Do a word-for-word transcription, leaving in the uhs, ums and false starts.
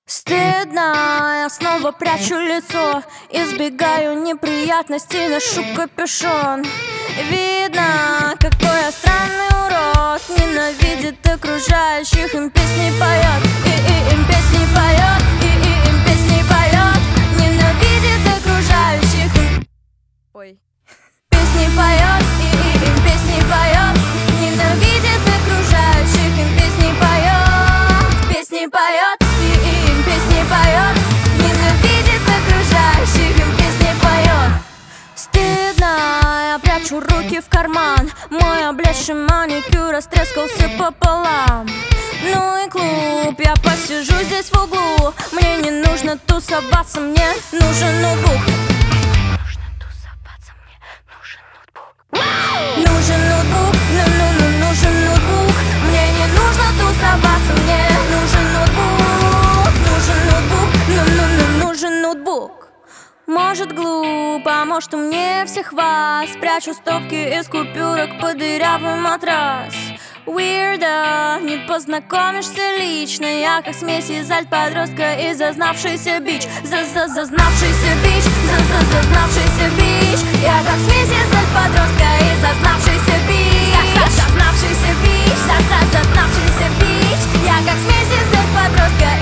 Стыдно, я снова прячу лицо, избегаю неприятностей, ношу капюшон. Видно, какой я странный урод, ненавидит окружающих, им песни поет, и, и им песни поет, и, и им песни поет, ненавидит окружающих, им... Ой. Песни поет, и, и им песни поет, ненавидит окружающих, им песни поет, песни поет. Песни поет, ненавидит окружающих, им песни поет. Стыдно, я прячу руки в карман, мой облезший маникюр растрескался пополам. Ну и клуб, я посижу здесь в углу, мне не нужно тусоваться, мне нужен ноутбук. Нужно тусоваться, мне нужен ноутбук. Нужен ноутбук, ну-ну-ну, нужен ноутбук. Мне не нужно тусоваться, мне нужен ноутбук. Нужен ноутбук, ну-ну-ну, нужен ноутбук. Может глупо, может умнее всех вас. Прячу стопки из купюрок под дырявый матрас. Weirdo, не познакомишься лично. Я как смесь из альт-подростка и зазнавшийся бич. За-за-зазнавшийся бич, за-за-зазнавшийся бич. Я как смесь из альт-подростка и зазнавшийся бич. За-за-зазнавшийся бич, за-за-зазнавшийся бич. Я как смесь из альт-подростка